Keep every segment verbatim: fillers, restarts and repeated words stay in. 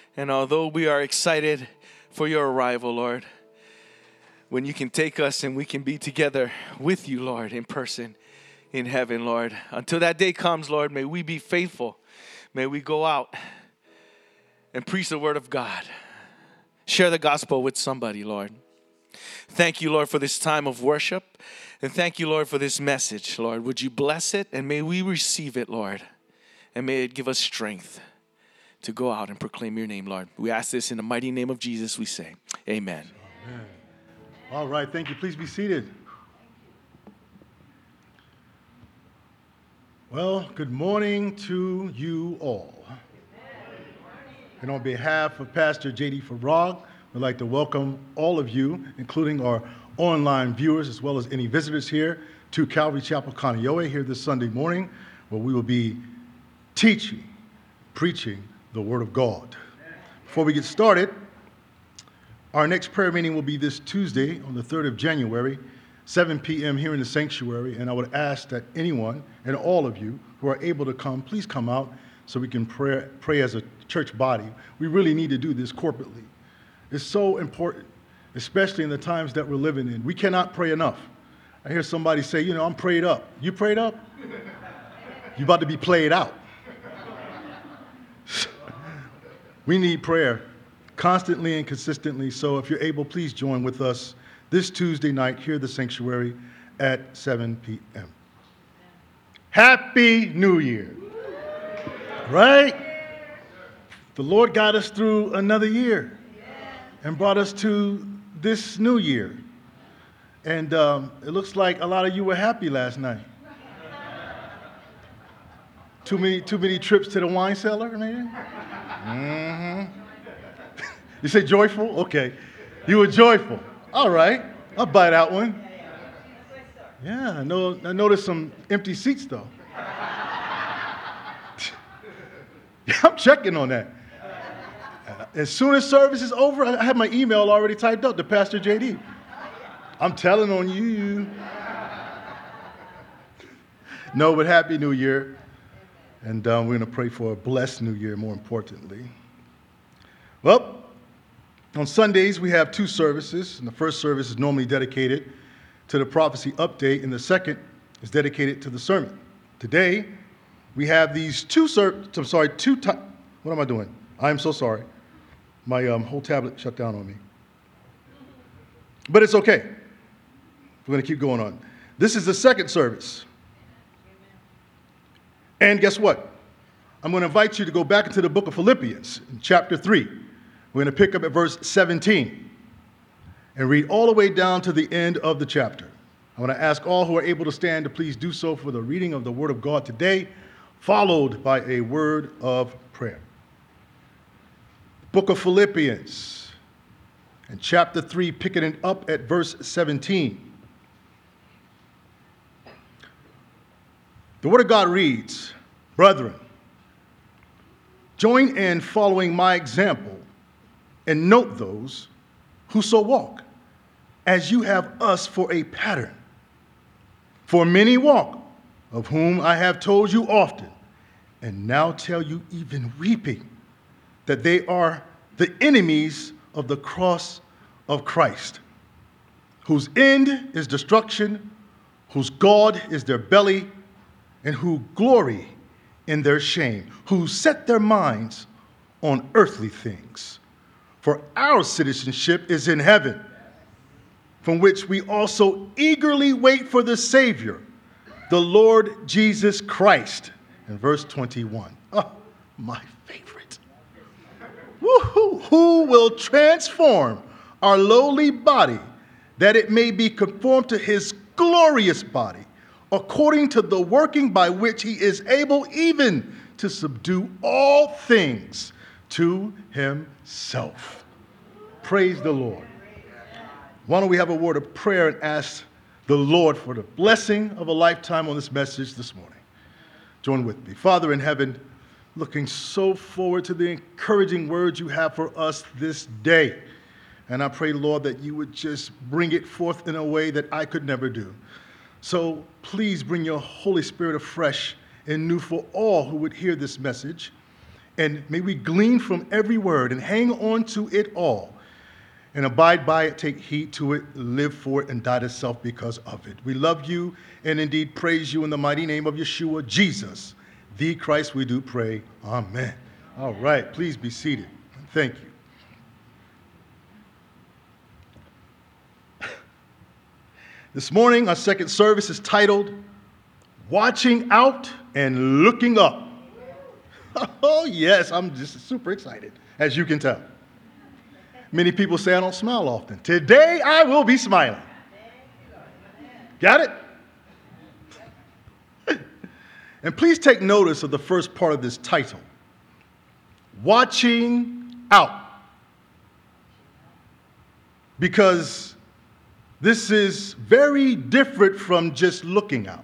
And although we are excited for your arrival, Lord, when you can take us and we can be together with you, Lord, in person in heaven, Lord. Until that day comes, Lord, may we be faithful. May we go out and preach the word of God. Share the gospel with somebody, Lord. Thank you, Lord, for this time of worship. And thank you, Lord, for this message, Lord. Would you bless it? And may we receive it, Lord. And may it give us strength to go out and proclaim your name, Lord. We ask this in the mighty name of Jesus, we say. Amen. Amen. All right, thank you. Please be seated. Well, good morning to you all. And on behalf of Pastor J D Farag, we'd like to welcome all of you, including our online viewers as well as any visitors here, to Calvary Chapel Kaneohe here this Sunday morning, where we will be teaching, preaching the Word of God. Before we get started, our next prayer meeting will be this Tuesday on the third of January, seven p.m. here in the sanctuary, and I would ask that anyone and all of you who are able to come, please come out so we can pray, pray as a church body. We really need to do this corporately. It's so important, especially in the times that we're living in. We cannot pray enough. I hear somebody say, you know, I'm prayed up. You prayed up? You're about to be played out. We need prayer constantly and consistently. So if you're able, please join with us this Tuesday night here at the sanctuary at seven p.m. Happy New Year. Right? The Lord got us through another year and brought us to this new year. And um, it looks like a lot of you were happy last night. Too many, too many trips to the wine cellar, maybe? Mm-hmm. You say joyful? Okay. You were joyful. All right. I'll buy that one. Yeah, I know. I noticed some empty seats, though. I'm checking on that. As soon as service is over, I have my email already typed up to Pastor J D. I'm telling on you. No, but Happy New Year. And um, we're going to pray for a blessed New Year, more importantly. Well, on Sundays, we have two services. And the first service is normally dedicated to the prophecy update, and the second is dedicated to the sermon. Today, we have these two ser- I'm sorry, two ti- What am I doing? I am so sorry. My um, whole tablet shut down on me. But it's okay. We're going to keep going on. This is the second service. And guess what? I'm going to invite you to go back into the book of Philippians, in chapter three. We're going to pick up at verse seventeen and read all the way down to the end of the chapter. I want to ask all who are able to stand to please do so for the reading of the Word of God today, followed by a word of prayer. Book of Philippians, and chapter three, picking it up at verse seventeen. The Word of God reads, "Brethren, join in following my example and note those who so walk, as you have us for a pattern. For many walk, of whom I have told you often, and now tell you even weeping, that they are the enemies of the cross of Christ, whose end is destruction, whose God is their belly, and who glory in their shame, who set their minds on earthly things. For our citizenship is in heaven, from which we also eagerly wait for the Savior, the Lord Jesus Christ." In verse twenty-one, oh, my favorite. Woo-hoo, "who will transform our lowly body, that it may be conformed to his glorious body, according to the working by which he is able even to subdue all things to himself." Praise the Lord. Why don't we have a word of prayer and ask the Lord for the blessing of a lifetime on this message this morning. Join with me. Father in heaven, looking so forward to the encouraging words you have for us this day. And I pray, Lord, that you would just bring it forth in a way that I could never do. So please bring your Holy Spirit afresh and new for all who would hear this message. And may we glean from every word and hang on to it all and abide by it, take heed to it, live for it, and die to self because of it. We love you and indeed praise you in the mighty name of Yeshua, Jesus, the Christ we do pray. Amen. All right, please be seated. Thank you. This morning, our second service is titled, Watching Out and Looking Up. Oh, yes, I'm just super excited, as you can tell. Many people say I don't smile often. Today, I will be smiling. Got it? And please take notice of the first part of this title, Watching Out. Because this is very different from just looking out.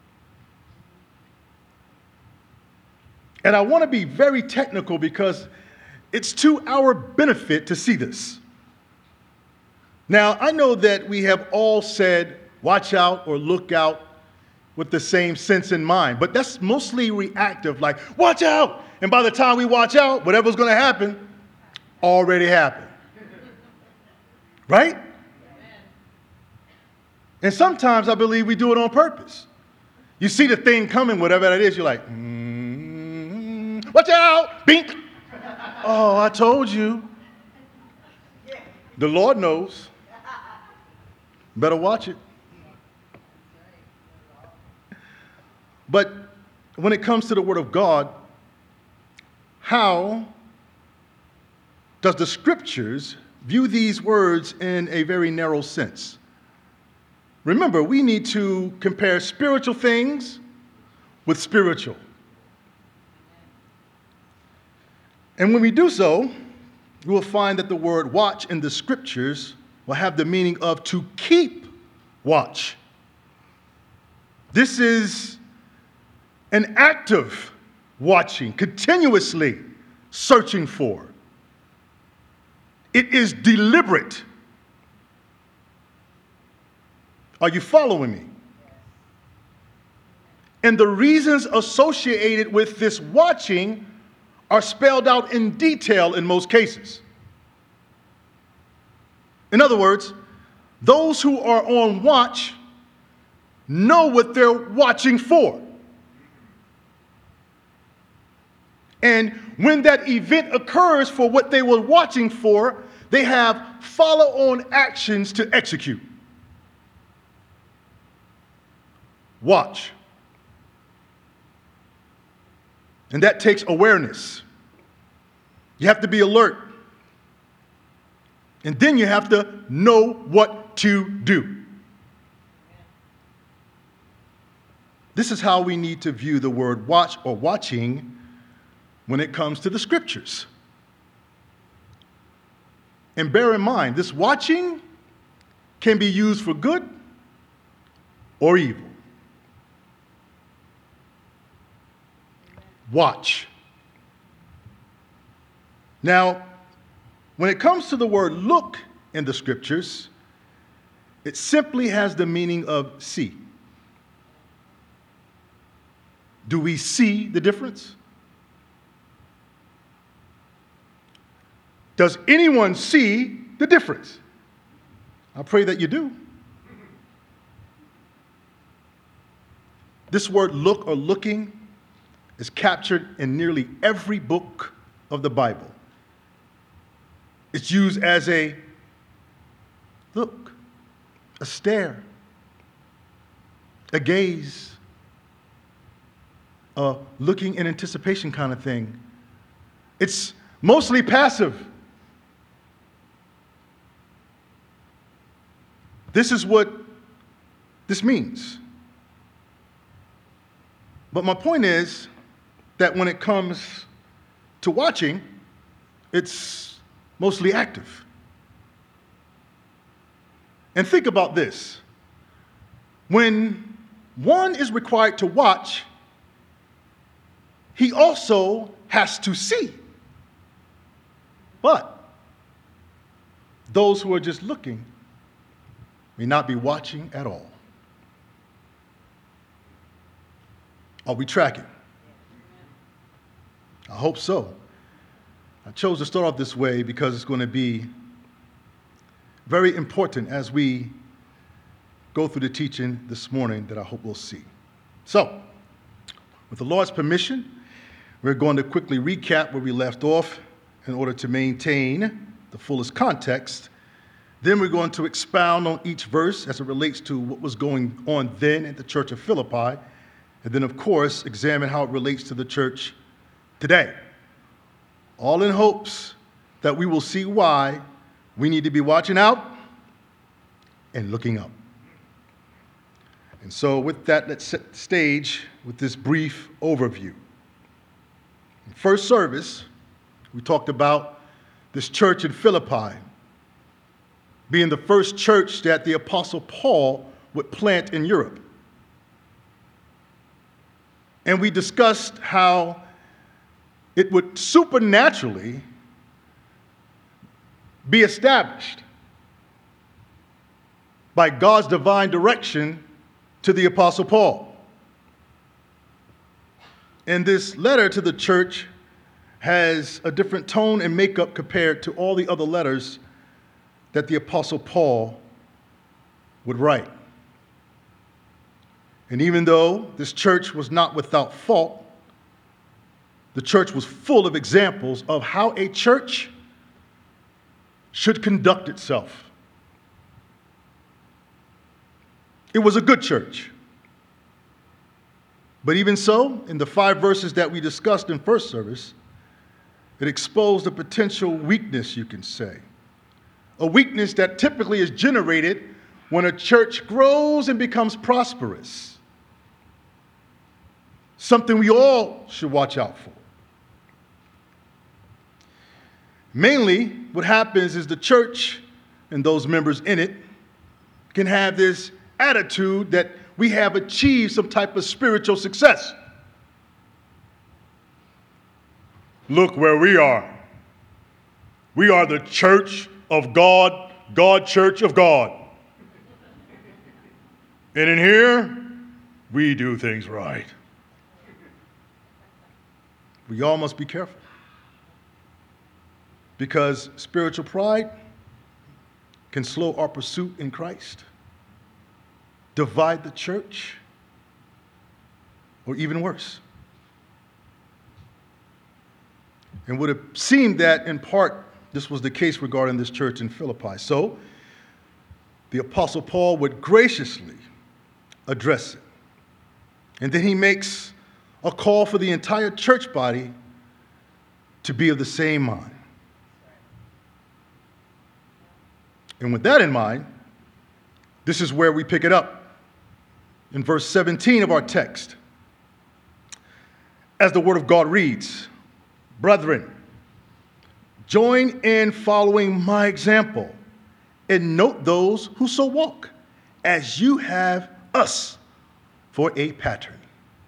And I want to be very technical because it's to our benefit to see this. Now, I know that we have all said, watch out or look out with the same sense in mind, but that's mostly reactive, like, watch out. And by the time we watch out, whatever's going to happen already happened. Right? And sometimes I believe we do it on purpose. You see the thing coming, whatever that is, you're like, mm. Watch out! Bink! Oh, I told you. The Lord knows. Better watch it. But when it comes to the Word of God, how does the Scriptures view these words in a very narrow sense? Remember, we need to compare spiritual things with spiritual. And when we do so, we will find that the word watch in the Scriptures will have the meaning of to keep watch. This is an active watching, continuously searching for. It is deliberate. Are you following me? And the reasons associated with this watching are spelled out in detail in most cases. In other words, those who are on watch know what they're watching for. And when that event occurs for what they were watching for, they have follow-on actions to execute. Watch. And that takes awareness. You have to be alert. And then you have to know what to do. This is how we need to view the word watch or watching when it comes to the Scriptures. And bear in mind, this watching can be used for good or evil. Watch. Now, when it comes to the word look in the Scriptures, it simply has the meaning of see. Do we see the difference? Does anyone see the difference? I pray that you do. This word look or looking is captured in nearly every book of the Bible. It's used as a look, a stare, a gaze, a looking in anticipation kind of thing. It's mostly passive. This is what this means. But my point is that when it comes to watching, it's mostly active. And think about this. When one is required to watch, he also has to see. But those who are just looking may not be watching at all. Are we tracking? I hope so. I chose to start off this way because it's going to be very important as we go through the teaching this morning that I hope we'll see. So, with the Lord's permission, we're going to quickly recap where we left off in order to maintain the fullest context. Then we're going to expound on each verse as it relates to what was going on then at the church of Philippi, and then, of course, examine how it relates to the church today. All in hopes that we will see why we need to be watching out and looking up. And so with that, let's set the stage with this brief overview. In first service, we talked about this church in Philippi being the first church that the Apostle Paul would plant in Europe. And we discussed how it would supernaturally be established by God's divine direction to the Apostle Paul. And this letter to the church has a different tone and makeup compared to all the other letters that the Apostle Paul would write. And even though this church was not without fault, the church was full of examples of how a church should conduct itself. It was a good church. But even so, in the five verses that we discussed in first service, it exposed a potential weakness, you can say. A weakness that typically is generated when a church grows and becomes prosperous. Something we all should watch out for. Mainly, what happens is the church and those members in it can have this attitude that we have achieved some type of spiritual success. Look where we are. We are the church of God, God church of God. And in here, we do things right. We all must be careful. Because spiritual pride can slow our pursuit in Christ, divide the church, or even worse. And would have seemed that in part this was the case regarding this church in Philippi. So the Apostle Paul would graciously address it. And then he makes a call for the entire church body to be of the same mind. And with that in mind, this is where we pick it up in verse seventeen of our text. As the word of God reads, "Brethren, join in following my example and note those who so walk, as you have us for a pattern."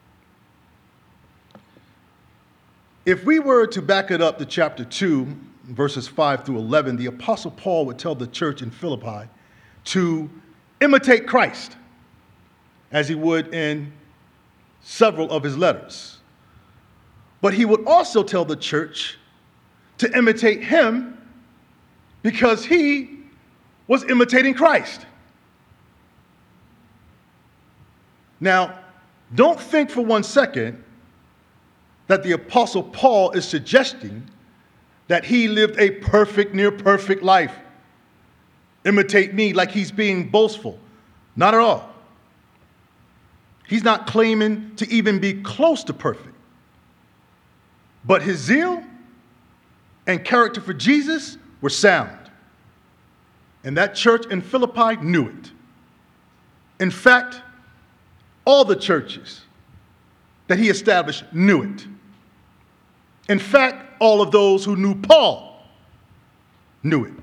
If we were to back it up to chapter two, verses five through eleven, the Apostle Paul would tell the church in Philippi to imitate Christ, as he would in several of his letters. But he would also tell the church to imitate him because he was imitating Christ. Now, don't think for one second that the Apostle Paul is suggesting that he lived a perfect, near perfect life. Imitate me, like he's being boastful. Not at all. He's not claiming to even be close to perfect. But his zeal and character for Jesus were sound. And that church in Philippi knew it. In fact, all the churches that he established knew it. In fact, all of those who knew Paul knew it.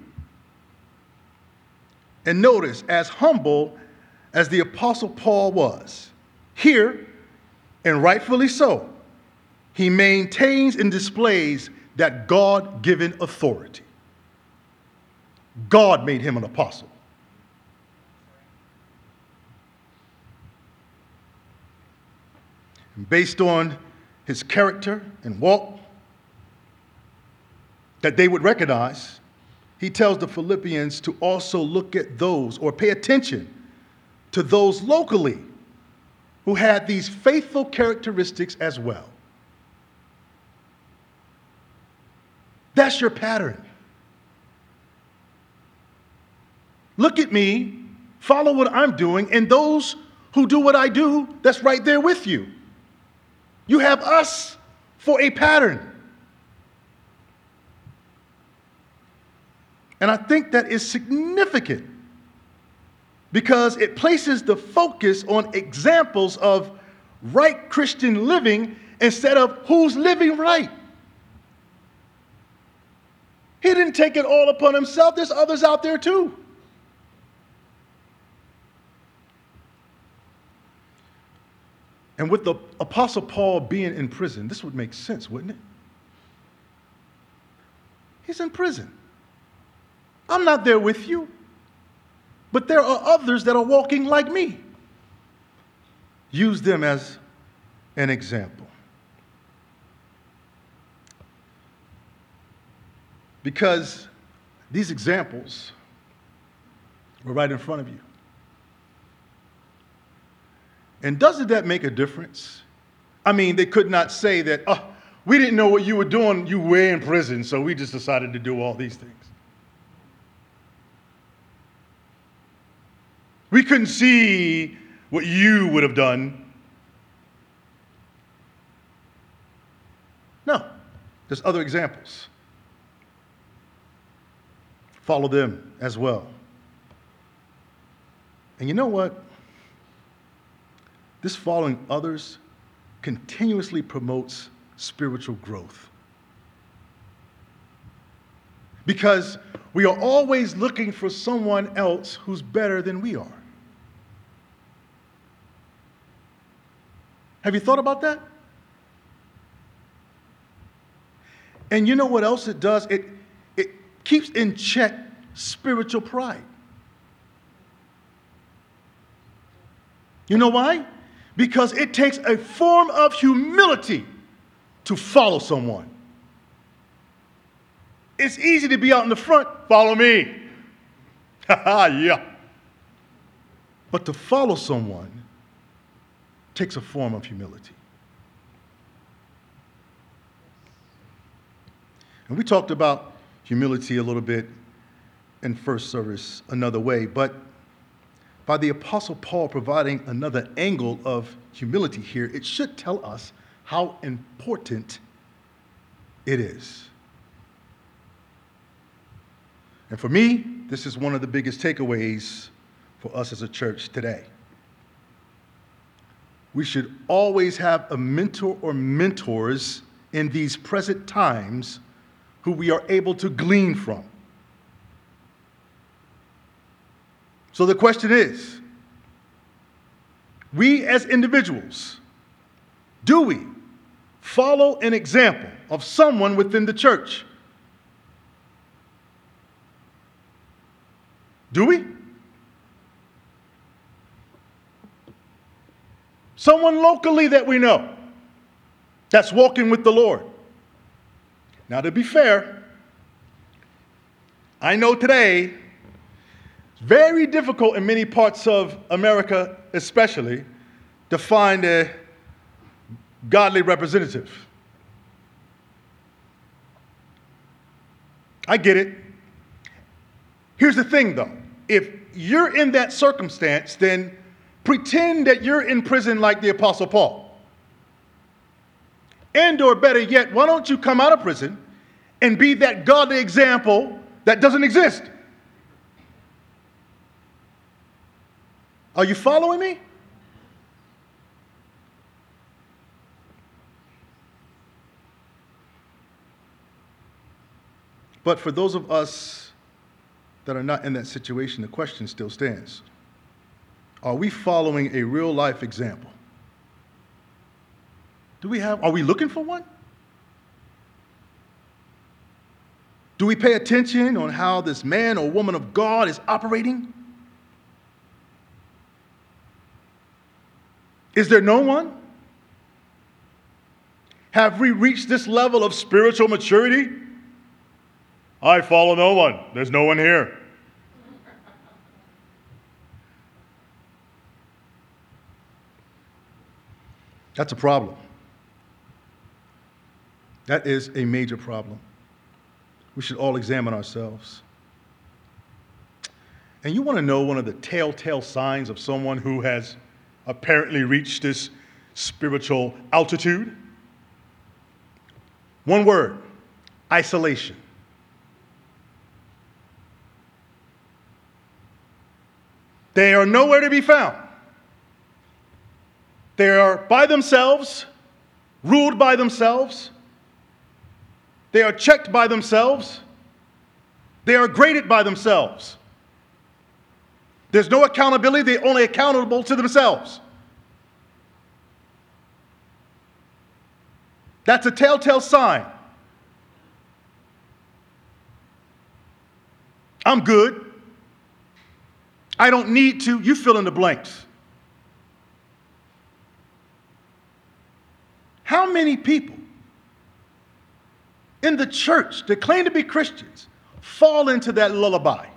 And notice, as humble as the Apostle Paul was, here, and rightfully so, he maintains and displays that God-given authority. God made him an apostle. And based on his character and walk, that they would recognize, he tells the Philippians to also look at those or pay attention to those locally who had these faithful characteristics as well. That's your pattern. Look at me, follow what I'm doing, and those who do what I do, that's right there with you. You have us for a pattern. And I think that is significant because it places the focus on examples of right Christian living instead of who's living right. He didn't take it all upon himself. There's others out there too. And with the Apostle Paul being in prison, this would make sense, wouldn't it? He's in prison. I'm not there with you, but there are others that are walking like me. Use them as an example. Because these examples were right in front of you. And doesn't that make a difference? I mean, they could not say that, oh, we didn't know what you were doing. You were in prison, so we just decided to do all these things. We couldn't see what you would have done. No, there's other examples. Follow them as well. And you know what? This following others continuously promotes spiritual growth. Because we are always looking for someone else who's better than we are. Have you thought about that? And you know what else it does? It, it keeps in check spiritual pride. You know why? Because it takes a form of humility to follow someone. It's easy to be out in the front, follow me. Yeah. But to follow someone takes a form of humility. And we talked about humility a little bit in first service another way, but by the Apostle Paul providing another angle of humility here, it should tell us how important it is. And for me, this is one of the biggest takeaways for us as a church today. We should always have a mentor or mentors in these present times who we are able to glean from. So the question is, we as individuals, do we follow an example of someone within the church? Do we? Someone locally that we know that's walking with the Lord. Now, to be fair, I know today it's very difficult in many parts of America, especially, to find a godly representative. I get it. Here's the thing, though. If you're in that circumstance, then pretend that you're in prison like the Apostle Paul. And or better yet, why don't you come out of prison and be that godly example that doesn't exist? Are you following me? But for those of us that are not in that situation, the question still stands. Are we following a real life example? Do we have, are we looking for one? Do we pay attention on how this man or woman of God is operating? Is there no one? Have we reached this level of spiritual maturity I follow no one. There's no one here. That's a problem. That is a major problem. We should all examine ourselves. And you want to know one of the telltale signs of someone who has apparently reached this spiritual altitude? One word: isolation. They are nowhere to be found. They are by themselves, ruled by themselves. They are checked by themselves. They are graded by themselves. There's no accountability. They're only accountable to themselves. That's a telltale sign. I'm good. I don't need to. You fill in the blanks. How many people in the church that claim to be Christians fall into that lullaby?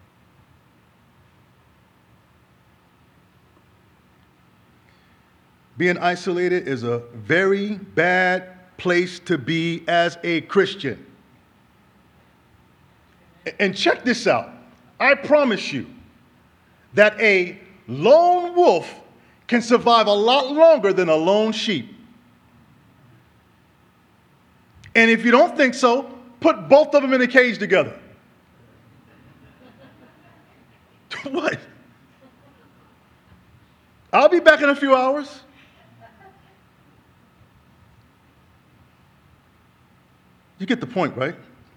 Being isolated is a very bad place to be as a Christian. And check this out. I promise you that a lone wolf can survive a lot longer than a lone sheep. And if you don't think so, put both of them in a cage together. What? I'll be back in a few hours. You get the point, right?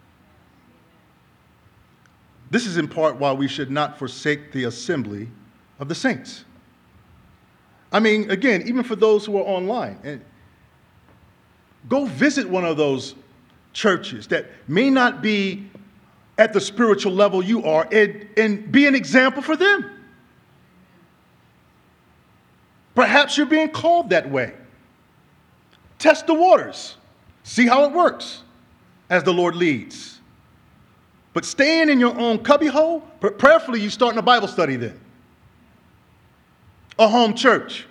This is in part why we should not forsake the assembly of the saints. I mean, again, even for those who are online, and go visit one of those churches that may not be at the spiritual level you are, and, and be an example for them. Perhaps you're being called that way. Test the waters. See how it works as the Lord leads. But staying in your own cubbyhole, prayerfully you starting a Bible study then. A home church.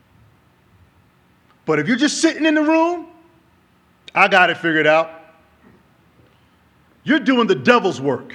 But if you're just sitting in the room, I got it figured out. You're doing the devil's work.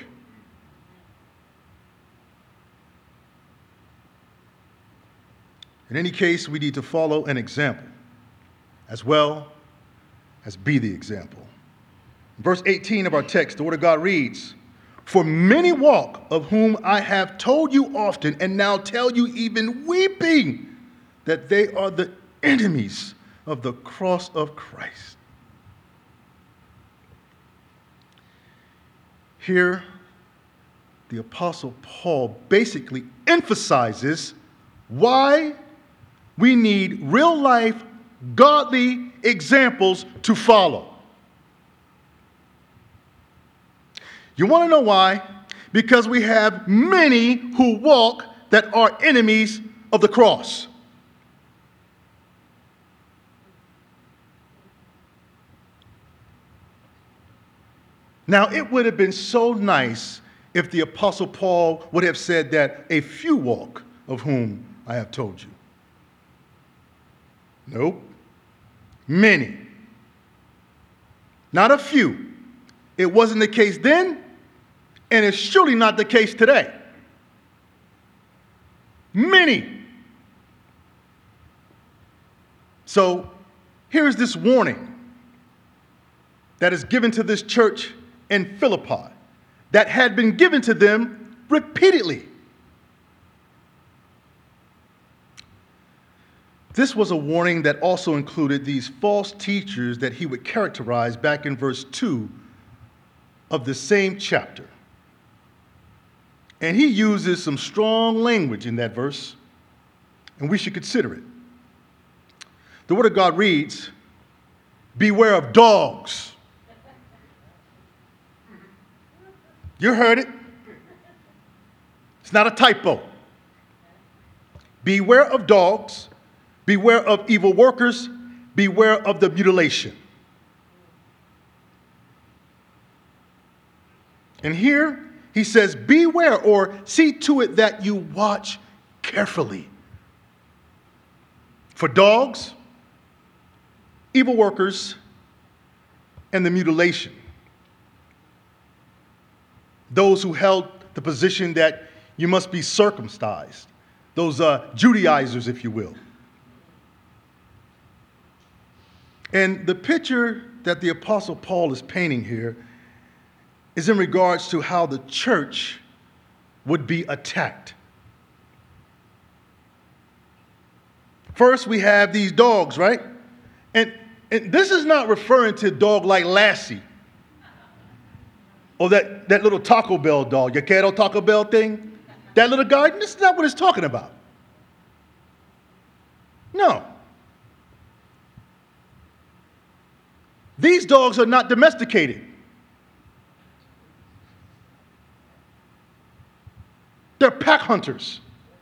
In any case, we need to follow an example as well as be the example. Verse eighteen of our text, the Word of God reads, "For many walk, of whom I have told you often, and now tell you even weeping, that they are the enemies of the cross of Christ." Here, the Apostle Paul basically emphasizes why we need real-life, godly examples to follow. You want to know why? Because we have many who walk that are enemies of the cross. Now, it would have been so nice if the Apostle Paul would have said that a few walk, of whom I have told you. Nope. Many. Not a few. It wasn't the case then, and it's surely not the case today. Many. So here's this warning that is given to this church in Philippi that had been given to them repeatedly. This was a warning that also included these false teachers that he would characterize back in verse two of the same chapter. And he uses some strong language in that verse, and we should consider it. The Word of God reads, "Beware of dogs." You heard it. It's not a typo. Beware of dogs. Beware of evil workers. Beware of the mutilation. And here he says, beware, or see to it that you watch carefully. For dogs, evil workers, and the mutilation. Those who held the position that you must be circumcised. Those uh, Judaizers, if you will. And the picture that the Apostle Paul is painting here is in regards to how the church would be attacked. First, we have these dogs, right? And, and this is not referring to a dog like Lassie. Or that, that little Taco Bell dog, your Quiero Taco Bell thing. That little guy, this is not what it's talking about. No. These dogs are not domesticated. They're pack hunters.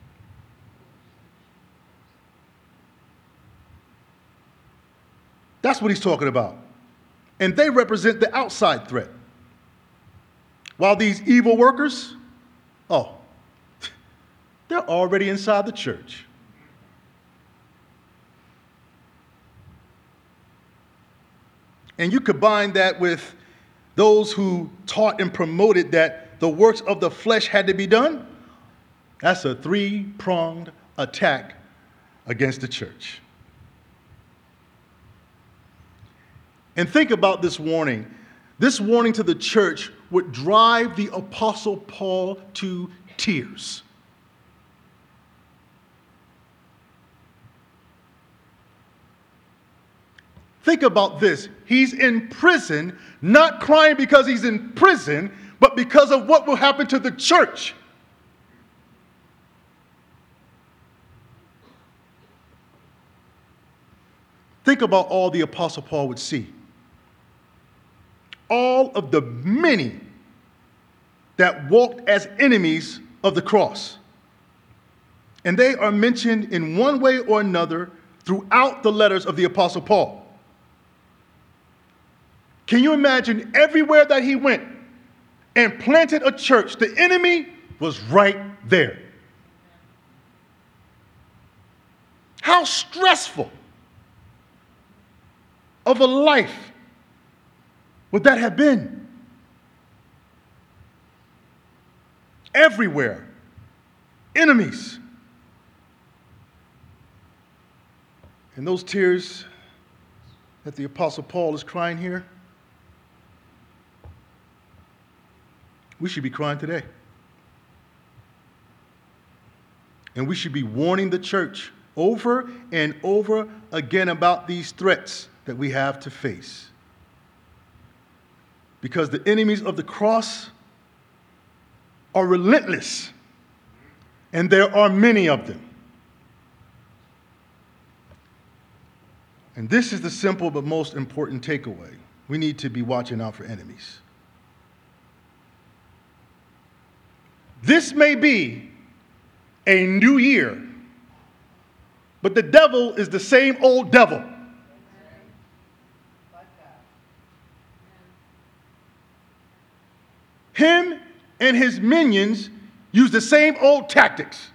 That's what he's talking about. And they represent the outside threat. While these evil workers, oh, they're already inside the church. And you combine that with those who taught and promoted that the works of the flesh had to be done. That's a three-pronged attack against the church. And think about this warning. This warning to the church would drive the Apostle Paul to tears. Think about this. He's in prison, not crying because he's in prison, but because of what will happen to the church. Think about all the Apostle Paul would see. All of the many that walked as enemies of the cross. And they are mentioned in one way or another throughout the letters of the Apostle Paul. Can you imagine everywhere that he went and planted a church, the enemy was right there? How stressful of a life would that have been? Everywhere, enemies. And those tears that the Apostle Paul is crying here, we should be crying today. And we should be warning the church over and over again about these threats that we have to face. Because the enemies of the cross are relentless, and there are many of them. And this is the simple but most important takeaway. We need to be watching out for enemies. This may be a new year, but the devil is the same old devil. Him and his minions use the same old tactics.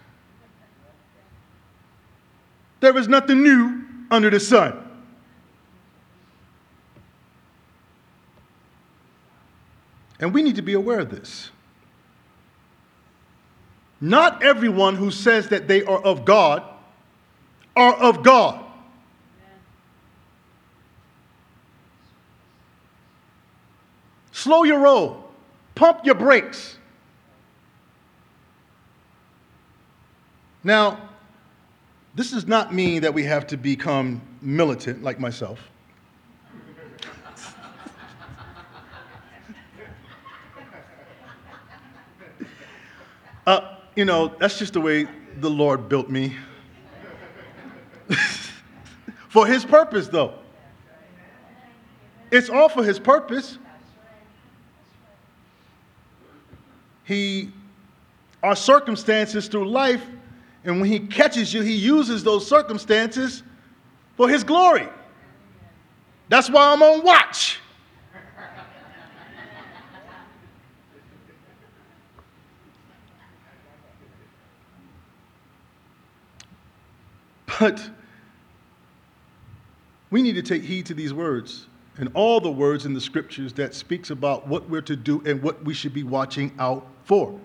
There is nothing new under the sun. And we need to be aware of this. Not everyone who says that they are of God are of God. Slow your roll. Pump your brakes. Now, this does not mean that we have to become militant like myself. uh, you know, that's just the way the Lord built me. For his purpose, though. It's all for his purpose. He, our circumstances through life, and when he catches you, he uses those circumstances for his glory. That's why I'm on watch. But we need to take heed to these words and all the words in the scriptures that speaks about what we're to do and what we should be watching out for.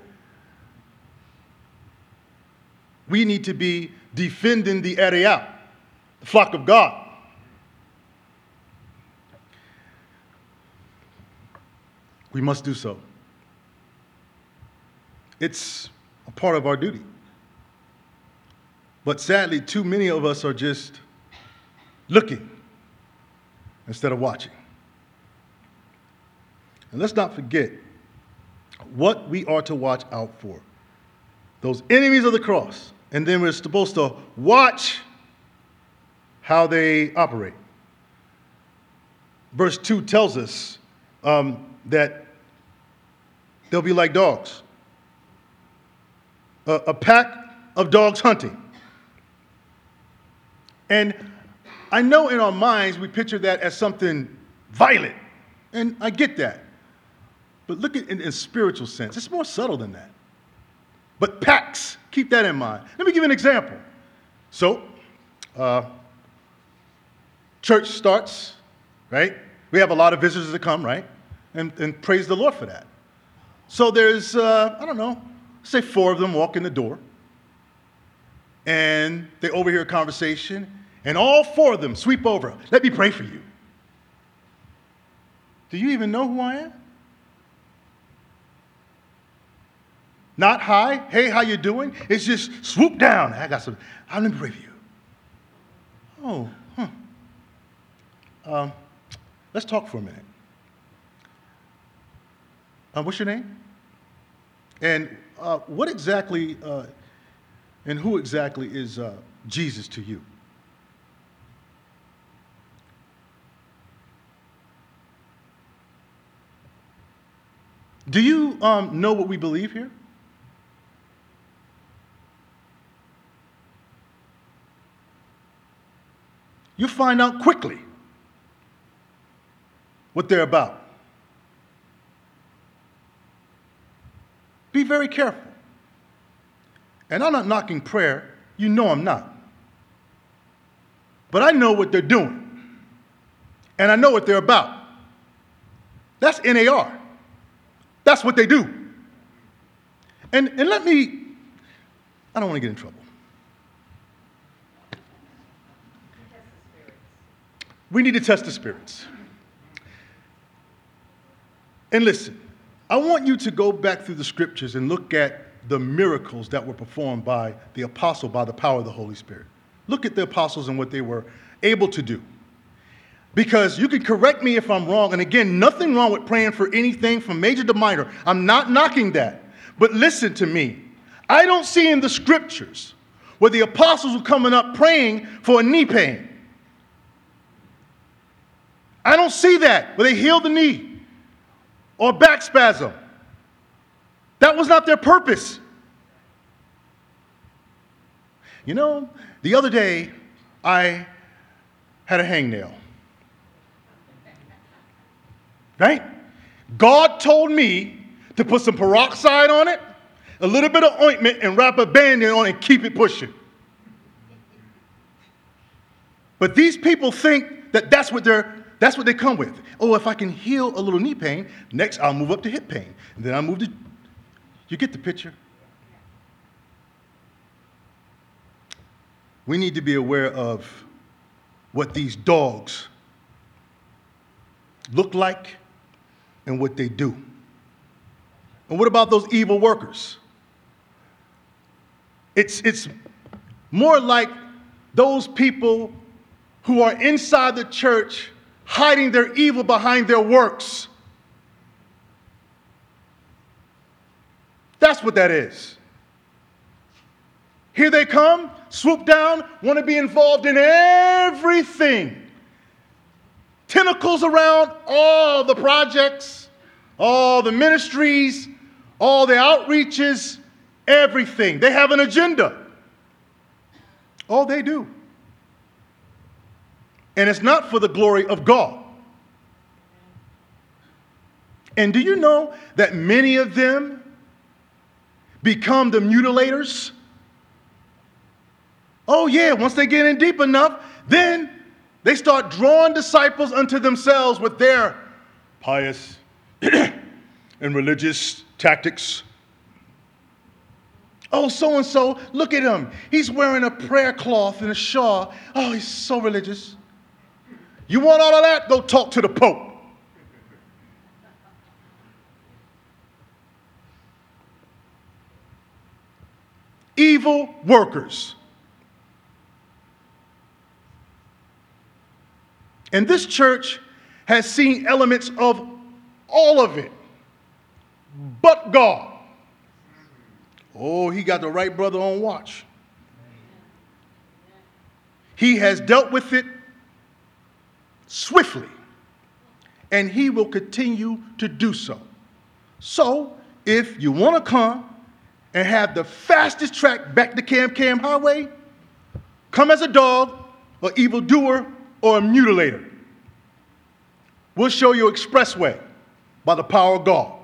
We need to be defending the area, the flock of God. We must do so. It's a part of our duty. But sadly, too many of us are just looking instead of watching. And let's not forget what we are to watch out for. Those enemies of the cross. And then we're supposed to watch how they operate. Verse two tells us um, that they'll be like dogs. A, a pack of dogs hunting. And I know in our minds we picture that as something violent. And I get that. But look at it in a spiritual sense. It's more subtle than that. But packs, keep that in mind. Let me give you an example. So, uh, church starts, right? We have a lot of visitors that come, right? And, and praise the Lord for that. So there's, uh, I don't know, say four of them walk in the door. And they overhear a conversation. And all four of them sweep over. Let me pray for you. Do you even know who I am? Not hi, hey, how you doing? It's just swoop down. I got some, let me pray for you. Oh, huh. Um, let's talk for a minute. Uh, what's your name? And uh, what exactly, uh, and who exactly is uh, Jesus to you? Do you um, know what we believe here? You'll find out quickly what they're about. Be very careful. And I'm not knocking prayer. You know I'm not. But I know what they're doing. And I know what they're about. That's N A R. That's what they do. And, and let me, I don't want to get in trouble. We need to test the spirits. And listen, I want you to go back through the scriptures and look at the miracles that were performed by the apostle by the power of the Holy Spirit. Look at the apostles and what they were able to do. Because you can correct me if I'm wrong. And again, nothing wrong with praying for anything from major to minor. I'm not knocking that. But listen to me. I don't see in the scriptures where the apostles were coming up praying for a knee pain. I don't see that where they healed the knee or back spasm. That was not their purpose. You know, the other day I had a hangnail. Right? God told me to put some peroxide on it, a little bit of ointment, and wrap a band-aid on it and keep it pushing. But these people think that that's what they're That's what they come with. Oh, if I can heal a little knee pain, next I'll move up to hip pain. And then I'll move to, you get the picture. We need to be aware of what these dogs look like and what they do. And what about those evil workers? It's, it's more like those people who are inside the church hiding their evil behind their works. That's what that is. Here they come, swoop down, want to be involved in everything. Tentacles around all the projects, all the ministries, all the outreaches, everything. They have an agenda. All they do. And it's not for the glory of God. And do you know that many of them become the mutilators? Oh, yeah, once they get in deep enough, then they start drawing disciples unto themselves with their pious and religious tactics. Oh, so-and-so, look at him. He's wearing a prayer cloth and a shawl. Oh, he's so religious. You want all of that? Go talk to the Pope. Evil workers. And this church has seen elements of all of it, but God. Oh, he got the right brother on watch. He has dealt with it swiftly, and he will continue to do so. So, if you want to come and have the fastest track back to Cam Cam Highway, come as a dog, an evildoer, or a mutilator. We'll show you expressway by the power of God.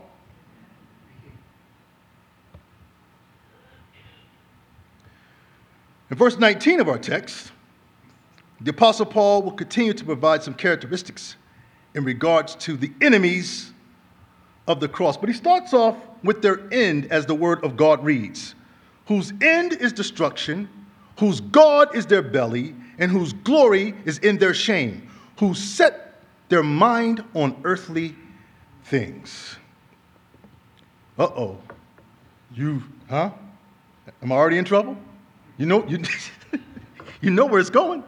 In verse nineteen of our text, the Apostle Paul will continue to provide some characteristics in regards to the enemies of the cross. But he starts off with their end, as the word of God reads, whose end is destruction, whose God is their belly, and whose glory is in their shame, who set their mind on earthly things. Uh-oh. You, huh? Am I already in trouble? You know, you, you know where it's going.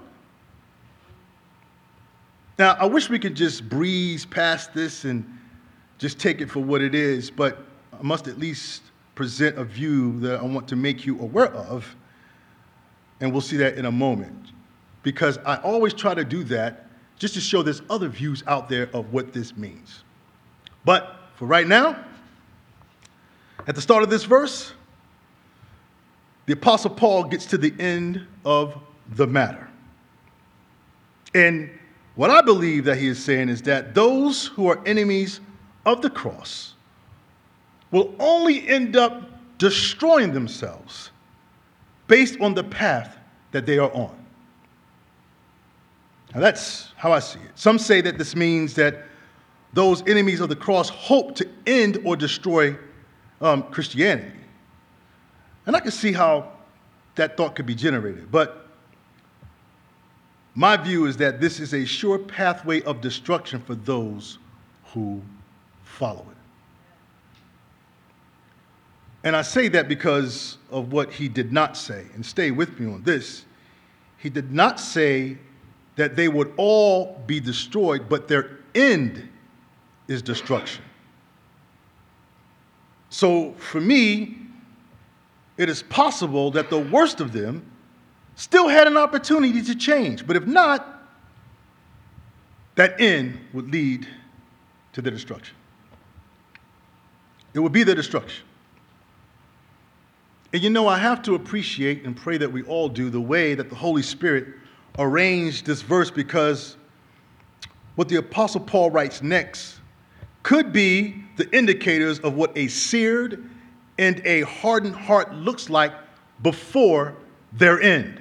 Now, I wish we could just breeze past this and just take it for what it is, but I must at least present a view that I want to make you aware of, and we'll see that in a moment. Because I always try to do that just to show there's other views out there of what this means. But for right now, at the start of this verse, the Apostle Paul gets to the end of the matter. And what I believe that he is saying is that those who are enemies of the cross will only end up destroying themselves based on the path that they are on. Now that's how I see it. Some say that this means that those enemies of the cross hope to end or destroy um, Christianity. And I can see how that thought could be generated. But my view is that this is a sure pathway of destruction for those who follow it. And I say that because of what he did not say. And stay with me on this. He did not say that they would all be destroyed, but their end is destruction. So for me, it is possible that the worst of them still had an opportunity to change. But if not, that end would lead to their destruction. It would be their destruction. And you know, I have to appreciate and pray that we all do the way that the Holy Spirit arranged this verse, because what the Apostle Paul writes next could be the indicators of what a seared and a hardened heart looks like before their end.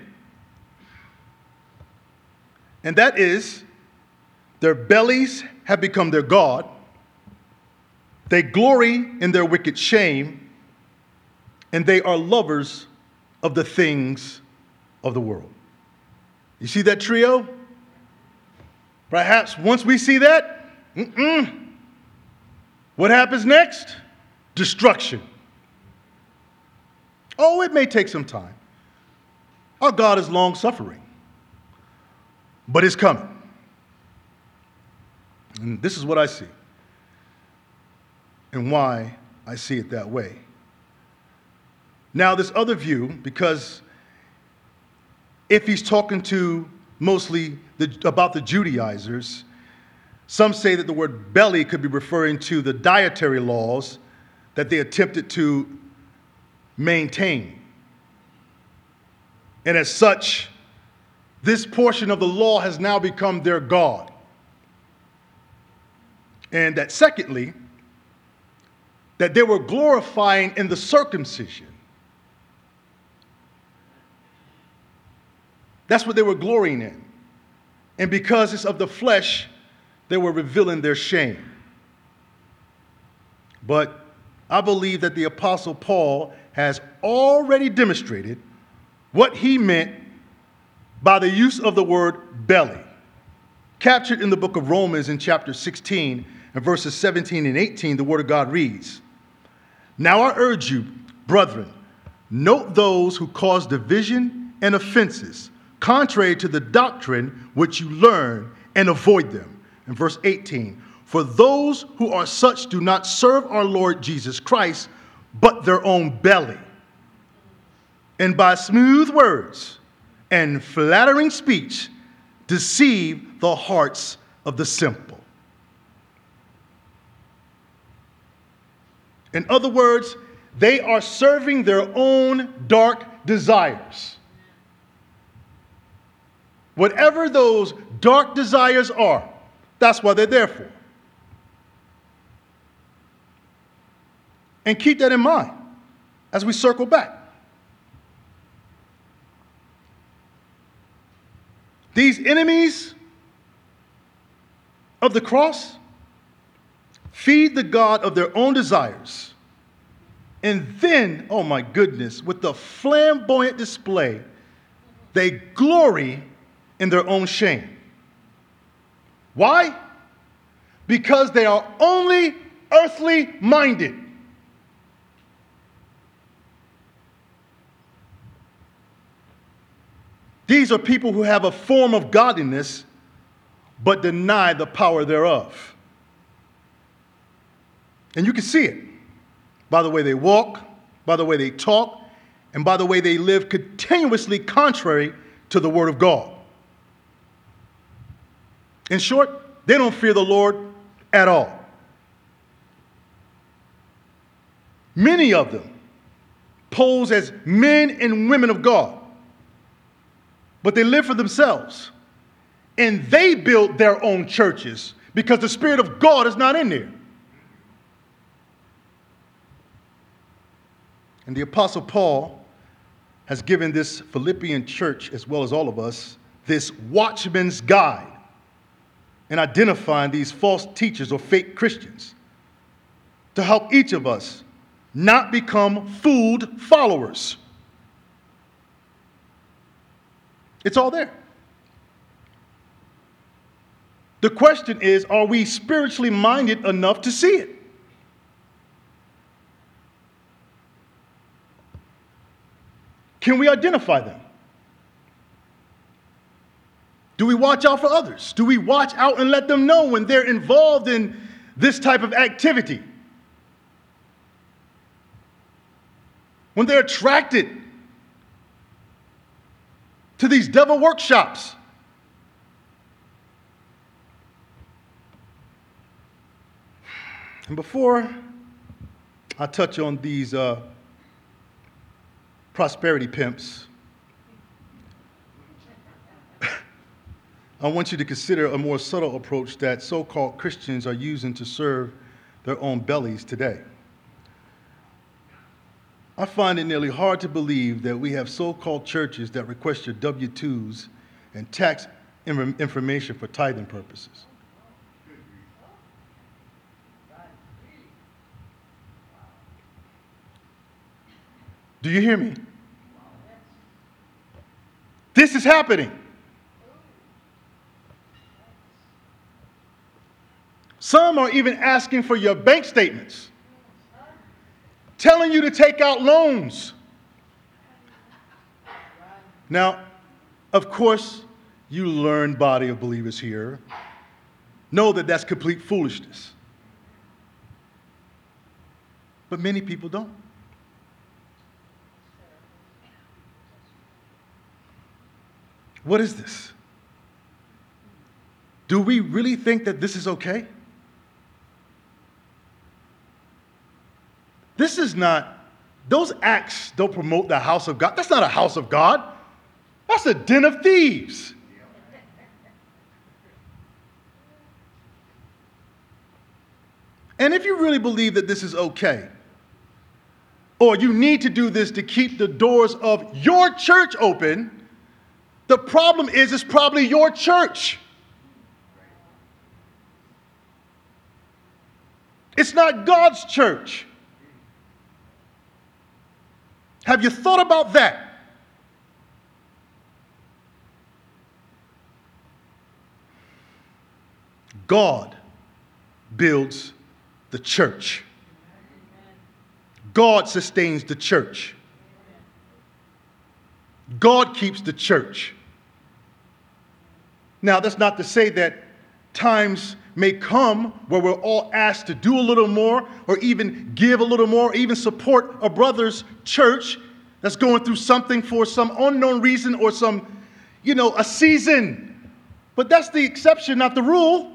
And that is, their bellies have become their God. They glory in their wicked shame, and they are lovers of the things of the world. You see that trio? Perhaps once we see that, mm-mm, what happens next? Destruction. Oh, it may take some time. Our God is long-suffering, but it's coming. And this is what I see, and why I see it that way. Now, this other view, because if he's talking to mostly the, about the Judaizers, some say that the word belly could be referring to the dietary laws that they attempted to maintain. And as such, this portion of the law has now become their God. And that secondly, that they were glorifying in the circumcision. That's what they were glorying in. And because it's of the flesh, they were revealing their shame. But I believe that the Apostle Paul has already demonstrated what he meant by the use of the word belly, captured in the book of Romans in chapter sixteen and verses seventeen and eighteen. The word of God reads, "Now I urge you, brethren, note those who cause division and offenses, contrary to the doctrine which you learn, and avoid them." In verse eighteen, "For those who are such do not serve our Lord Jesus Christ, but their own belly. And by smooth words and flattering speech deceive the hearts of the simple." In other words, they are serving their own dark desires. Whatever those dark desires are, that's what they're there for. And keep that in mind as we circle back. These enemies of the cross feed the God of their own desires. And then, oh my goodness, with the flamboyant display, they glory in their own shame. Why? Because they are only earthly minded. These are people who have a form of godliness, but deny the power thereof. And you can see it by the way they walk, by the way they talk, and by the way they live continuously contrary to the Word of God. In short, they don't fear the Lord at all. Many of them pose as men and women of God, but they live for themselves. And they build their own churches because the Spirit of God is not in there. And the Apostle Paul has given this Philippian church, as well as all of us, this watchman's guide in identifying these false teachers or fake Christians to help each of us not become fooled followers. It's all there. The question is, are we spiritually minded enough to see it? Can we identify them? Do we watch out for others? Do we watch out and let them know when they're involved in this type of activity? When they're attracted to these devil workshops? And before I touch on these uh, prosperity pimps, I want you to consider a more subtle approach that so-called Christians are using to serve their own bellies today. I find it nearly hard to believe that we have so-called churches that request your W two's and tax information for tithing purposes. Do you hear me? This is happening. Some are even asking for your bank statements, telling you to take out loans. Now, of course, you learned body of believers here know that that's complete foolishness. But many people don't. What is this? Do we really think that this is okay? This is not, those acts don't promote the house of God. That's not a house of God. That's a den of thieves. And if you really believe that this is okay, or you need to do this to keep the doors of your church open, The problem is it's probably your church. It's not God's church. Have you thought about that? God builds the church. God sustains the church. God keeps the church. Now, that's not to say that times may come where we're all asked to do a little more, or even give a little more, or even support a brother's church that's going through something for some unknown reason or some, you know, a season. But that's the exception, not the rule.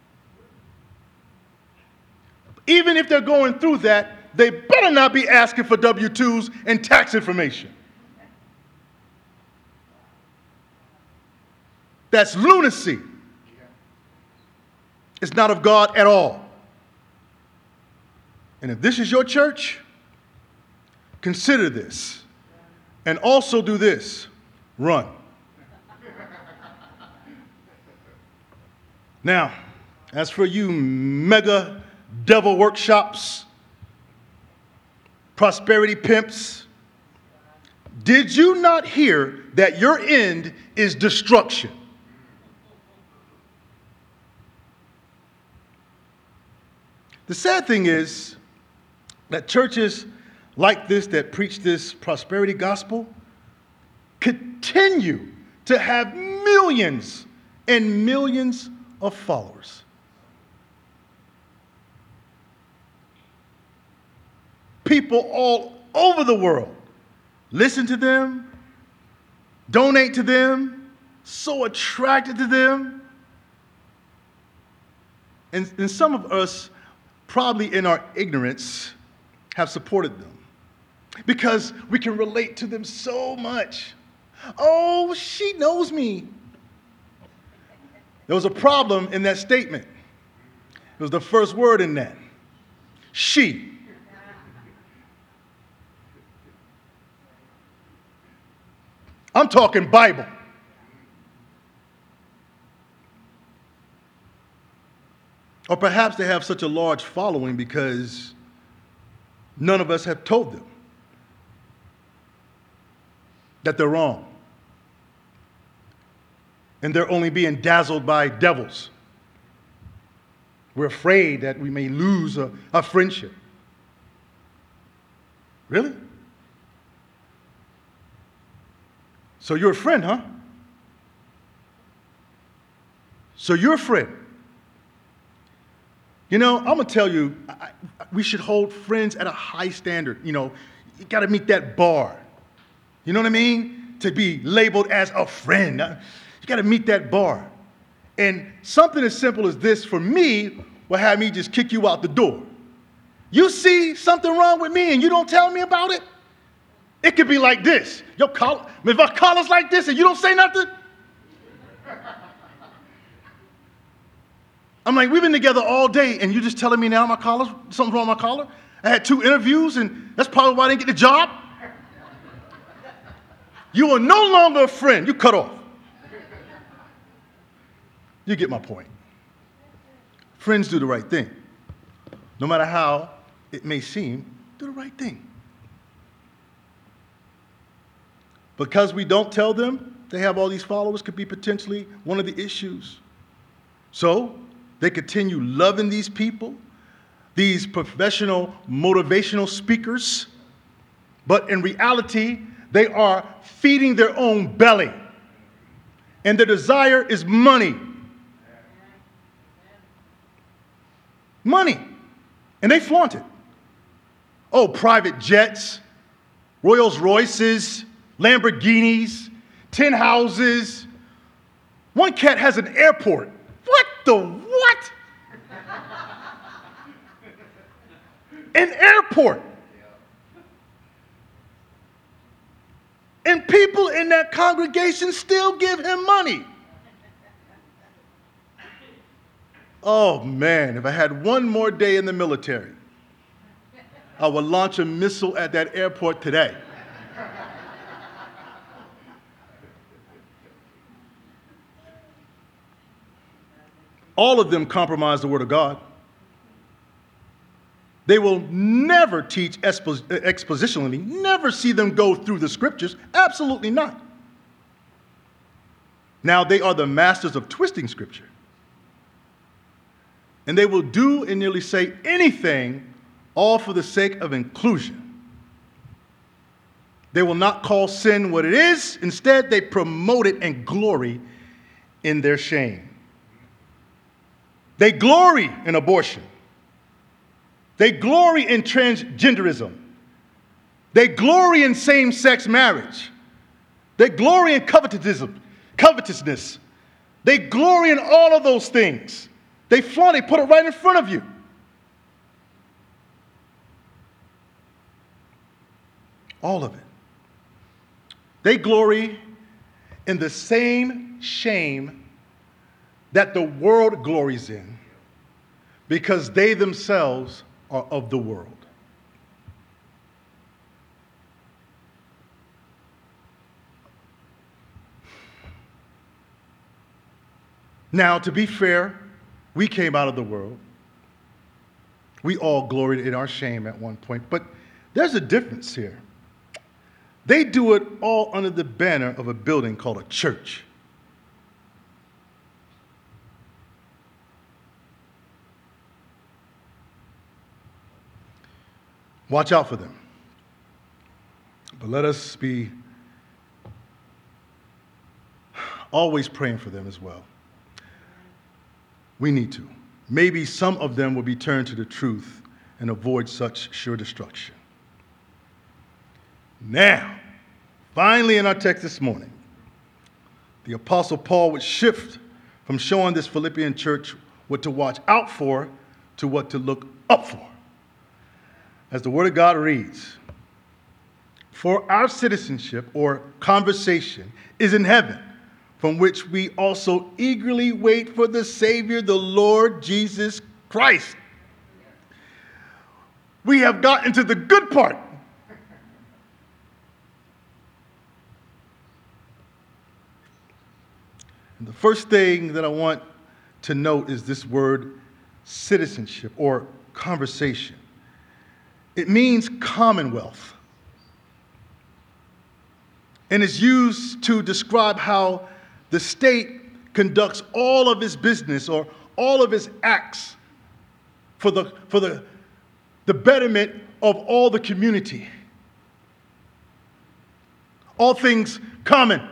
Even if they're going through that, they better not be asking for W two's and tax information. That's lunacy. It's not of God at all. And if this is your church, consider this. And also do this. Run. Now, as for you mega devil workshops, prosperity pimps, did you not hear that your end is destruction? The sad thing is that churches like this that preach this prosperity gospel continue to have millions and millions of followers. People all over the world listen to them, donate to them, so attracted to them. And, and some of us, probably in our ignorance, have supported them because we can relate to them so much. Oh, she knows me. There was a problem in that statement. It was the first word in that. She. I'm talking Bible. Or perhaps they have such a large following because none of us have told them that they're wrong. And they're only being dazzled by devils. We're afraid that we may lose a, a friendship. Really? So you're a friend, huh? So you're a friend. You know, I'm going to tell you, I, I, we should hold friends at a high standard. You know, you got to meet that bar. You know what I mean? To be labeled as a friend. You got to meet that bar. And something as simple as this, for me, will have me just kick you out the door. You see something wrong with me and you don't tell me about it? It could be like this. Your collar, if our collar's like this and you don't say nothing, I'm like, we've been together all day, and you just telling me now my collar, something's wrong with my collar? I had two interviews, and that's probably why I didn't get the job. You are no longer a friend. You cut off. You get my point. Friends do the right thing. No matter how it may seem, do the right thing. Because we don't tell them they have all these followers could be potentially one of the issues. So they continue loving these people, these professional motivational speakers, but in reality, they are feeding their own belly. And their desire is money. Money. And they flaunt it. Oh, private jets, Rolls Royces, Lamborghinis, ten houses. One cat has an airport. What the what? An airport. And people in that congregation still give him money. Oh man, if I had one more day in the military, I would launch a missile at that airport today. All of them compromise the Word of God. They will never teach expo- expositionally, never see them go through the scriptures. Absolutely not. Now, they are the masters of twisting scripture. And they will do and nearly say anything, all for the sake of inclusion. They will not call sin what it is. Instead, they promote it and glory in their shame. They glory in abortion. They glory in transgenderism. They glory in same-sex marriage. They glory in covetousness. covetousness. They glory in all of those things. They flaunt it, put it right in front of you. All of it. They glory in the same shame that the world glories in, because they themselves are of the world. Now, to be fair, we came out of the world. We all gloried in our shame at one point, but there's a difference here. They do it all under the banner of a building called a church. Watch out for them. But let us be always praying for them as well. We need to. Maybe some of them will be turned to the truth and avoid such sure destruction. Now, finally in our text this morning, the Apostle Paul would shift from showing this Philippian church what to watch out for to what to look up for. As the Word of God reads, "For our citizenship or conversation is in heaven, from which we also eagerly wait for the Savior, the Lord Jesus Christ." We have gotten to the good part. And the first thing that I want to note is this word citizenship or conversation. It means commonwealth, and is used to describe how the state conducts all of its business or all of its acts for the, for the, the betterment of all the community. All things common.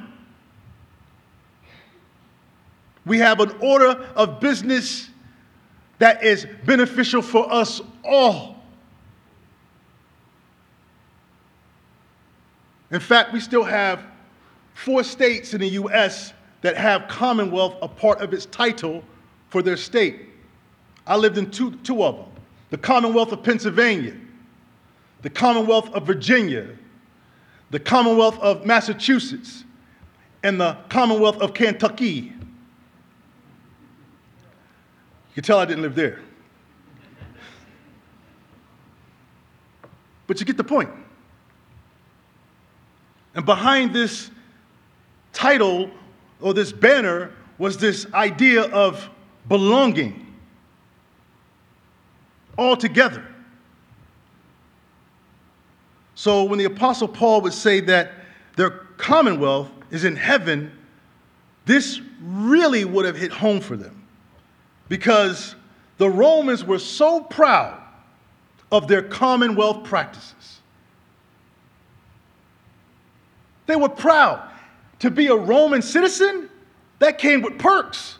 We have an order of business that is beneficial for us all. In fact, we still have four states in the U S that have Commonwealth a part of its title for their state. I lived in two, two of them. The Commonwealth of Pennsylvania, the Commonwealth of Virginia, the Commonwealth of Massachusetts, and the Commonwealth of Kentucky. You can tell I didn't live there. But you get the point. And behind this title or this banner was this idea of belonging all together. So when the Apostle Paul would say that their commonwealth is in heaven, this really would have hit home for them, because the Romans were so proud of their commonwealth practices. They were proud to be a Roman citizen. That came with perks.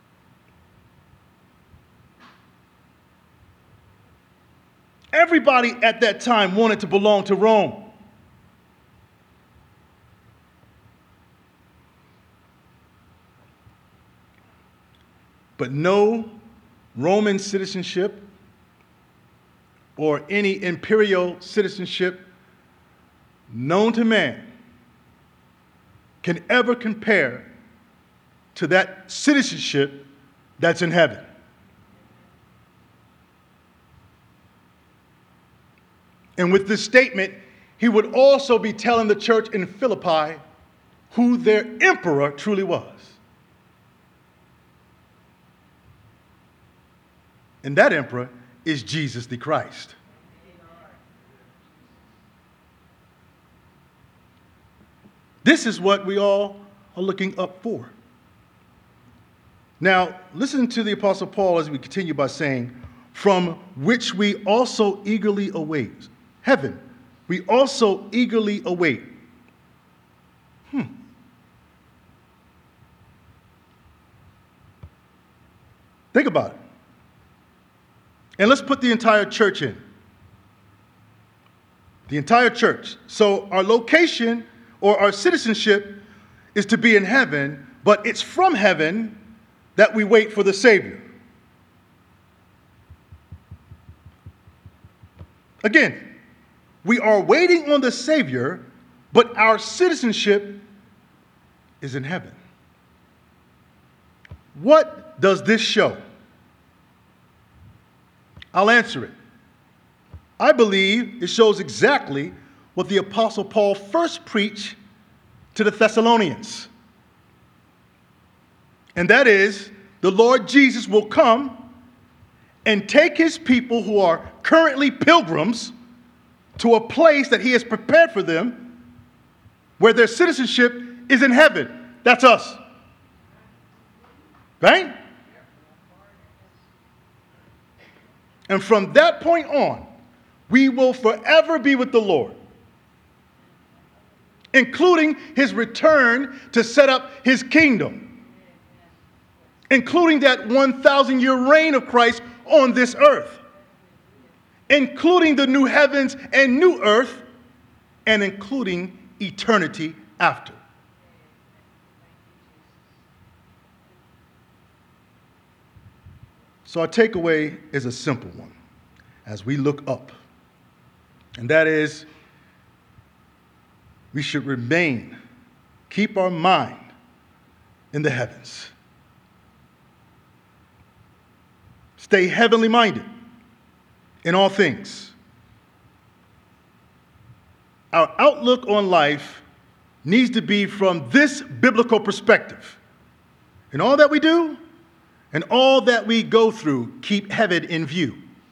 Everybody at that time wanted to belong to Rome. But no Roman citizenship or any imperial citizenship known to man can ever compare to that citizenship that's in heaven. And with this statement, he would also be telling the church in Philippi who their emperor truly was. And that emperor is Jesus the Christ. This is what we all are looking up for. Now, listen to the Apostle Paul as we continue by saying, from which we also eagerly await. Heaven, we also eagerly await. Hmm. Think about it. And let's put the entire church in. The entire church. So our location or our citizenship is to be in heaven, but it's from heaven that we wait for the Savior. Again, we are waiting on the Savior, but our citizenship is in heaven. What does this show? I'll answer it. I believe it shows exactly what the Apostle Paul first preached to the Thessalonians. And that is, the Lord Jesus will come and take his people who are currently pilgrims to a place that he has prepared for them, where their citizenship is in heaven. That's us. Right? And from that point on, we will forever be with the Lord, including his return to set up his kingdom, including that one thousand year reign of Christ on this earth, including the new heavens and new earth, and including eternity after. So our takeaway is a simple one as we look up, and that is, we should remain, keep our mind in the heavens. Stay heavenly minded in all things. Our outlook on life needs to be from this biblical perspective. In all that we do and all that we go through, keep heaven in view.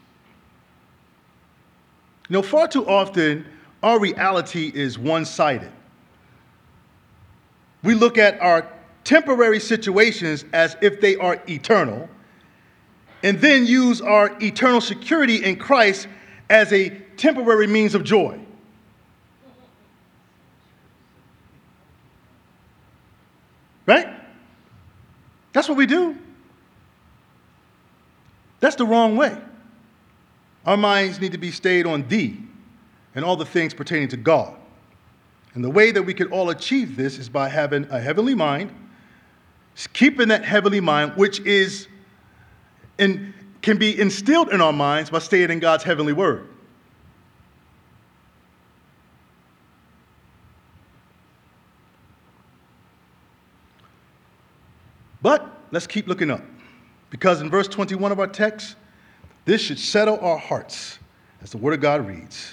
You know, far too often, our reality is one-sided. We look at our temporary situations as if they are eternal, and then use our eternal security in Christ as a temporary means of joy. Right? That's what we do. That's the wrong way. Our minds need to be stayed on thee and all the things pertaining to God. And the way that we can all achieve this is by having a heavenly mind, keeping that heavenly mind, which is and can be instilled in our minds by staying in God's heavenly word. But let's keep looking up, because in verse twenty-one of our text, this should settle our hearts as the word of God reads.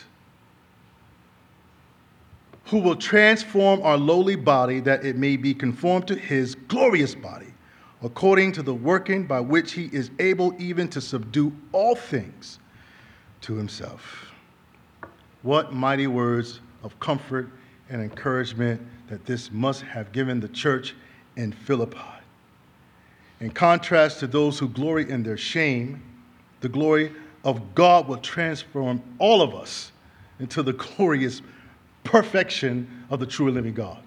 Who will transform our lowly body that it may be conformed to his glorious body, according to the working by which he is able even to subdue all things to himself. What mighty words of comfort and encouragement that this must have given the church in Philippi. In contrast to those who glory in their shame, the glory of God will transform all of us into the glorious perfection of the true and living God.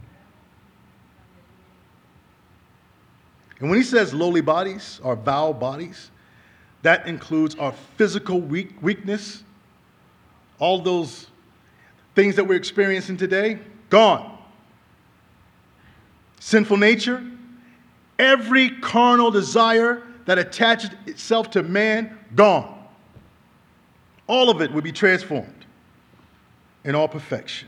And when he says lowly bodies, or vile bodies, that includes our physical weak, weakness, all those things that we're experiencing today, gone. Sinful nature, every carnal desire that attaches itself to man, gone. All of it will be transformed in all perfection.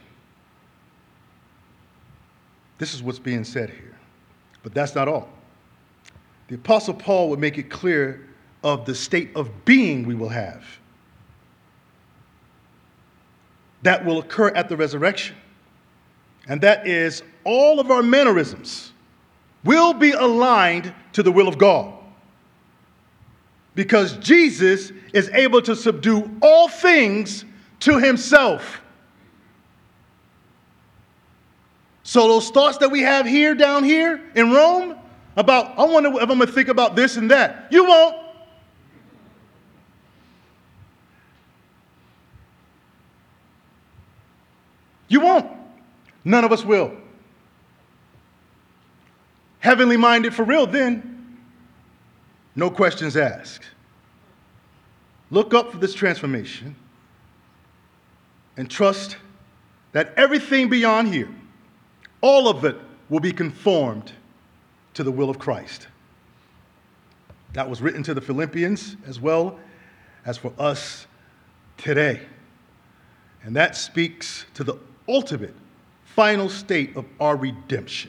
This is what's being said here. But that's not all. The Apostle Paul would make it clear of the state of being we will have that will occur at the resurrection. And that is, all of our mannerisms will be aligned to the will of God. because Jesus is able to subdue all things to himself. So those thoughts that we have here, down here in Rome, about, I wonder if I'm going to think about this and that. You won't. You won't. None of us will. Heavenly minded for real, then, no questions asked. Look up for this transformation and trust that everything beyond here, all of it, will be conformed to the will of Christ. That was written to the Philippians as well as for us today. And that speaks to the ultimate, final state of our redemption.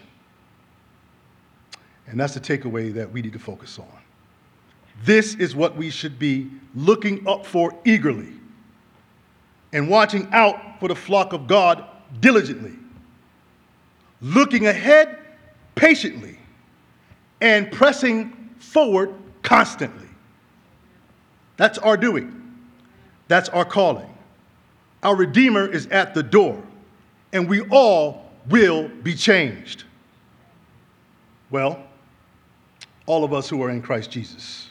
And that's the takeaway that we need to focus on. This is what we should be looking up for eagerly and watching out for the flock of God diligently, looking ahead patiently, and pressing forward constantly. That's our doing. That's our calling. Our Redeemer is at the door, and we all will be changed. Well, all of us who are in Christ Jesus.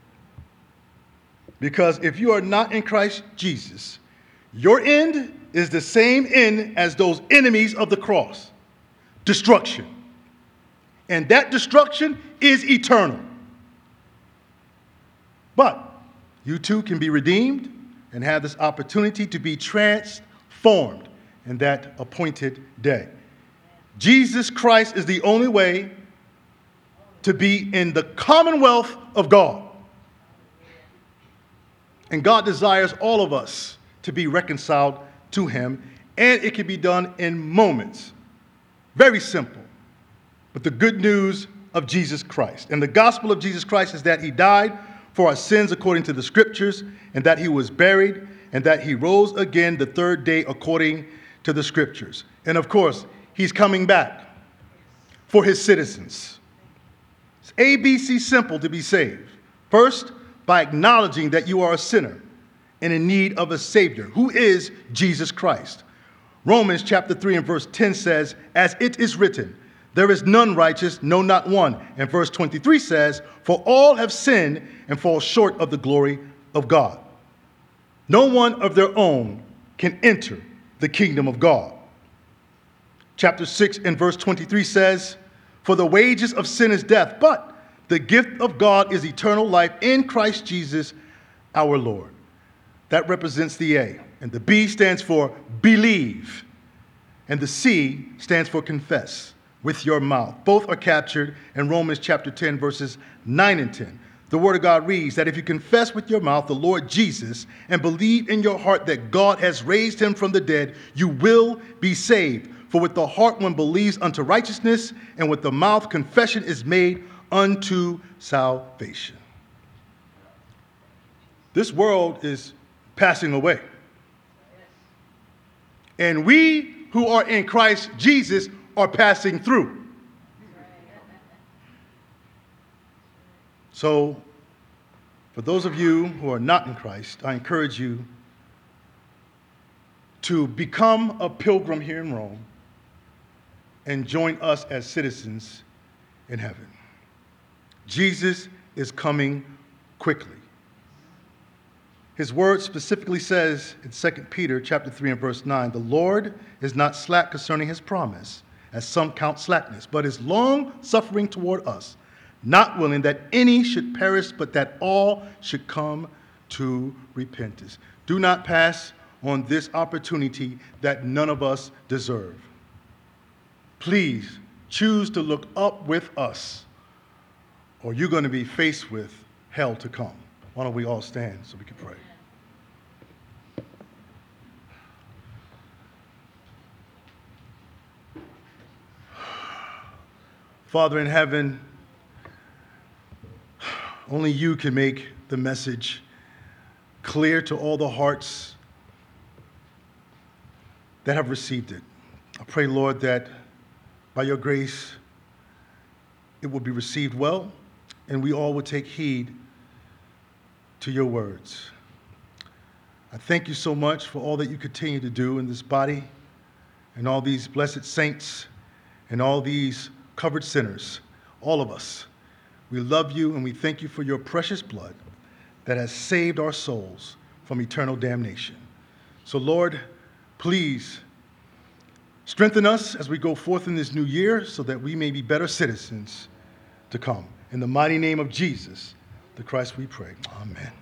Because if you are not in Christ Jesus, your end is the same end as those enemies of the cross: destruction. And that destruction is eternal. But you too can be redeemed and have this opportunity to be transformed in that appointed day. Jesus Christ is the only way to be in the commonwealth of God. And God desires all of us to be reconciled to him, and it can be done in moments. Very simple. But the good news of Jesus Christ. And the gospel of Jesus Christ is that he died for our sins according to the scriptures, and that he was buried, and that he rose again the third day according to the scriptures. And of course, he's coming back for his citizens. It's A B C simple to be saved. First, by acknowledging that you are a sinner and in need of a Savior, who is Jesus Christ. Romans chapter three and verse ten says, as it is written, there is none righteous, no, not one. And verse twenty-three says, for all have sinned and fall short of the glory of God. No one of their own can enter the kingdom of God. Chapter six and verse twenty-three says, for the wages of sin is death, but the gift of God is eternal life in Christ Jesus our Lord. That represents the A. And the B stands for believe. And the C stands for confess with your mouth. Both are captured in Romans chapter ten, verses nine and ten. The word of God reads that if you confess with your mouth the Lord Jesus and believe in your heart that God has raised him from the dead, you will be saved. For with the heart one believes unto righteousness, and with the mouth confession is made unto salvation. This world is passing away. And we who are in Christ Jesus are passing through. So, for those of you who are not in Christ, I encourage you to become a pilgrim here in Rome and join us as citizens in heaven. Jesus is coming quickly. His word specifically says in Second Peter chapter three and verse nine, the Lord is not slack concerning his promise, as some count slackness, but is long suffering toward us, not willing that any should perish, but that all should come to repentance. Do not pass on this opportunity that none of us deserve. Please choose to look up with us, or you're going to be faced with hell to come. Why don't we all stand so we can pray? Father in heaven, only you can make the message clear to all the hearts that have received it. I pray, Lord, that by your grace, it will be received well, and we all will take heed to your words. I thank you so much for all that you continue to do in this body and all these blessed saints and all these covered sinners, all of us. We love you and we thank you for your precious blood that has saved our souls from eternal damnation. So Lord, please strengthen us as we go forth in this new year so that we may be better citizens to come. In the mighty name of Jesus, the Christ we pray. Amen.